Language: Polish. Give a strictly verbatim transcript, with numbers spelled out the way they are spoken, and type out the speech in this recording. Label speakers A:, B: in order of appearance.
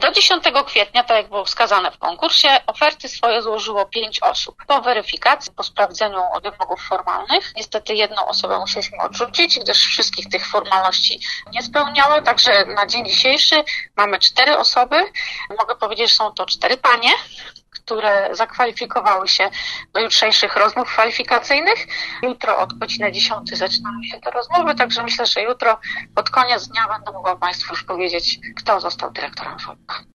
A: Do dziesiątego kwietnia, tak jak było wskazane w konkursie, oferty swoje złożyło pięć osób. Po weryfikacji, po sprawdzeniu wymogów formalnych, niestety jedną osobę musieliśmy odrzucić, gdyż wszystkich tych formalności nie spełniała, także na dzień dzisiejszy mamy cztery osoby. Mogę powiedzieć, że są to cztery panie, które zakwalifikowały się do jutrzejszych rozmów kwalifikacyjnych. Jutro od godziny dziesiątej zaczynają się te rozmowy, także myślę, że jutro pod koniec dnia będę mogła Państwu już powiedzieć, kto został dyrektorem żłobka.